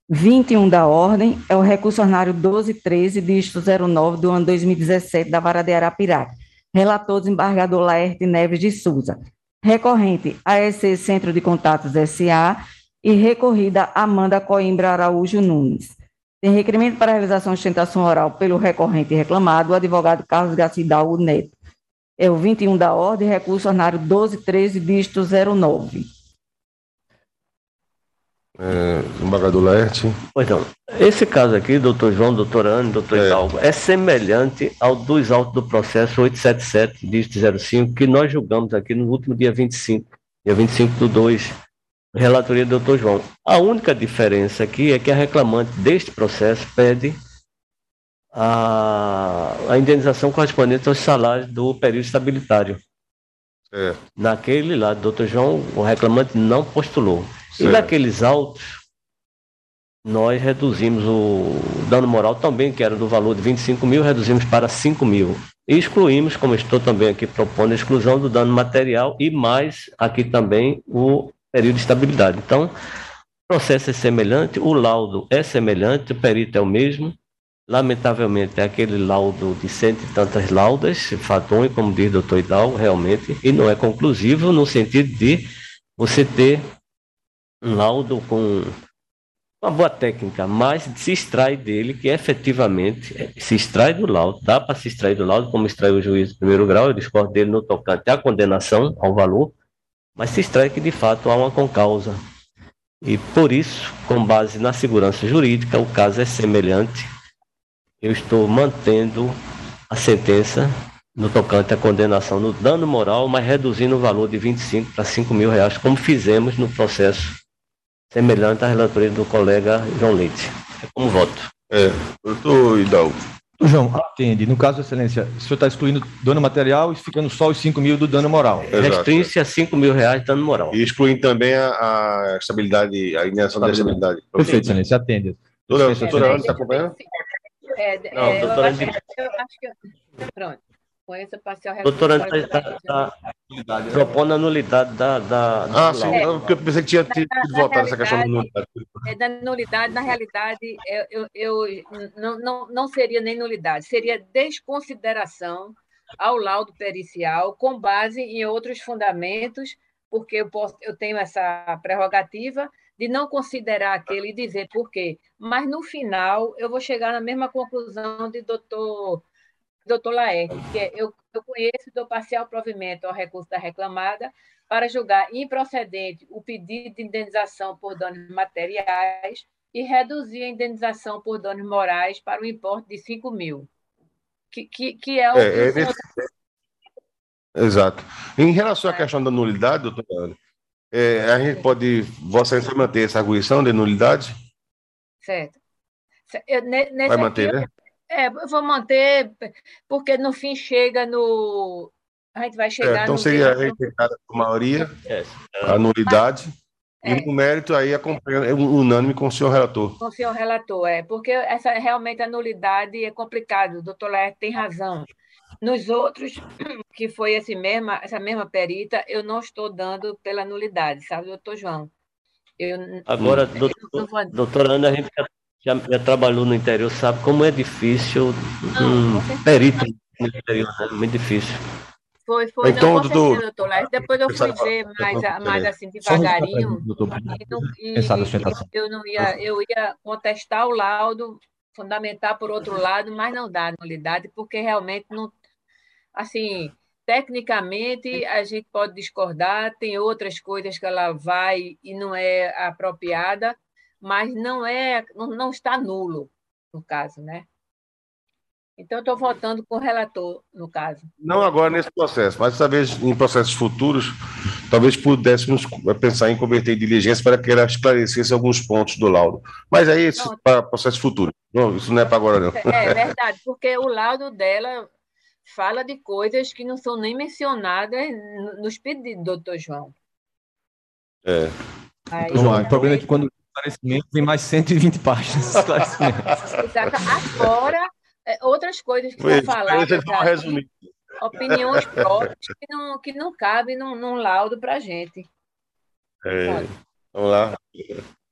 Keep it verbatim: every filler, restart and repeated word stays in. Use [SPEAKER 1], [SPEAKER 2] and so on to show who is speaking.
[SPEAKER 1] vinte e um da ordem é o recurso ordinário doze treze, dígito zero nove, do ano dois mil e dezessete, da Vara de Arapiraca. Relator, desembargador Laerte Neves de Souza. Recorrente, A E C Centro de Contatos S A e recorrida Amanda Coimbra Araújo Nunes. Tem requerimento para realização de sustentação oral pelo recorrente e reclamado, o advogado Carlos Gacidal Neto. É o vinte e um da ordem, recurso ordinário doze treze, dígito zero nove.
[SPEAKER 2] É, embargador Laerte.
[SPEAKER 3] Pois não. Esse caso aqui, doutor João, doutor Anne, doutor é. Hidalgo, é semelhante ao dos autos do processo oitocentos e setenta e sete, dígito zero cinco, que nós julgamos aqui no último dia vinte e cinco, dia vinte e cinco do dois, relatoria do doutor João. A única diferença aqui é que a reclamante deste processo pede a, a indenização correspondente aos salários do período estabilitário. É. Naquele lá, doutor João, o reclamante não postulou. Certo. E naqueles autos, nós reduzimos o dano moral também, que era do valor de vinte e cinco mil, reduzimos para cinco mil. E excluímos, como estou também aqui propondo, a exclusão do dano material e mais aqui também o período de estabilidade. Então, o processo é semelhante, o laudo é semelhante, o perito é o mesmo. Lamentavelmente, é aquele laudo de cento e tantas laudas, fator, como diz o doutor Hidalgo, realmente, e não é conclusivo no sentido de você ter um laudo com uma boa técnica, mas se extrai dele que efetivamente se extrai do laudo, dá para se extrair do laudo, como extrai o juiz de primeiro grau, eu discordo dele no tocante à condenação, ao valor, mas se extrai que de fato há uma concausa. E por isso, com base na segurança jurídica, o caso é semelhante. Eu estou mantendo a sentença no tocante à condenação no dano moral, mas reduzindo o valor de vinte e cinco para cinco mil reais, como fizemos no processo semelhante à relatoria do colega João Leite. É como voto.
[SPEAKER 2] É, doutor Hidalgo.
[SPEAKER 4] João, atende. No caso, Excelência, o senhor está excluindo dano material e ficando só os cinco mil do dano moral.
[SPEAKER 3] Restringe-se a cinco mil reais de dano moral.
[SPEAKER 2] E excluindo também a, a estabilidade, a indenização da estabilidade.
[SPEAKER 4] Perfeito, Excelência, atende.
[SPEAKER 2] Doutora, doutora Ana, está acompanhando?
[SPEAKER 5] É, Não, é, doutora, eu, acho, eu acho que... Pronto. Com essa parcial
[SPEAKER 3] doutora está tá, tá, propondo a nulidade da... da
[SPEAKER 2] ah, sim. É, eu pensei que tinha tido votado essa questão da nulidade.
[SPEAKER 5] É, da nulidade, na realidade, eu, eu, eu não, não, não seria nem nulidade, seria desconsideração ao laudo pericial com base em outros fundamentos, porque eu, posso, eu tenho essa prerrogativa de não considerar aquele e dizer por quê. Mas, no final, eu vou chegar na mesma conclusão de doutor, doutor Laerte, que é, eu, eu conheço do parcial provimento ao recurso da reclamada para julgar improcedente o pedido de indenização por danos materiais e reduzir a indenização por danos morais para o importe de cinco mil, que, que, que é o... É, é nesse...
[SPEAKER 2] Exato. Em relação à questão da nulidade, doutor Ana, É, a gente pode, Vossa Excelência, manter essa arguição de nulidade?
[SPEAKER 5] Certo. Eu, nesse
[SPEAKER 2] Vai manter,
[SPEAKER 5] aqui,
[SPEAKER 2] né?
[SPEAKER 5] É, eu vou manter, porque no fim chega no... A gente vai chegar
[SPEAKER 2] é, então
[SPEAKER 5] no...
[SPEAKER 2] seria rejeitada por maioria,
[SPEAKER 3] é,
[SPEAKER 2] a nulidade,
[SPEAKER 5] é.
[SPEAKER 2] E no mérito aí acompanha, é unânime com o senhor relator.
[SPEAKER 5] Com o senhor relator, é, porque essa, realmente a nulidade é complicado, o doutor Laerte tem razão. Nos outros, que foi esse mesma, essa mesma perita, eu não estou dando pela nulidade, sabe, doutor João? Eu,
[SPEAKER 3] Agora, eu, doutor, eu vou... doutora Ana, a gente já, já, já trabalhou no interior, sabe como é difícil não, um perito no interior, né? Muito difícil.
[SPEAKER 5] Foi, foi,
[SPEAKER 2] então,
[SPEAKER 5] não,
[SPEAKER 2] doutor,
[SPEAKER 5] doutor Laerte. Depois eu fui ver mais, mais assim, devagarinho, e, não, e, e eu não ia, eu ia contestar o laudo, fundamentar por outro lado, mas não dá nulidade, porque realmente não... Assim, tecnicamente, a gente pode discordar, tem outras coisas que ela vai e não é apropriada, mas não, é, não, não está nulo, no caso, né? Então, estou votando com o relator, no caso.
[SPEAKER 2] Não agora nesse processo, mas talvez em processos futuros, talvez pudéssemos pensar em converter em diligência para que ela esclarecesse alguns pontos do laudo. Mas aí, não, para processo futuro. Não, isso não é para agora, não.
[SPEAKER 5] É verdade, porque o laudo dela fala de coisas que não são nem mencionadas nos pedidos, doutor João.
[SPEAKER 2] É.
[SPEAKER 4] Aí, João, o problema é que quando o esclarecimento vem mais cento e vinte páginas de esclarecimento.
[SPEAKER 5] Exato. Agora, outras coisas que são faladas, opiniões próprias que não, que não cabem num, num laudo para a gente.
[SPEAKER 2] É. Vamos lá.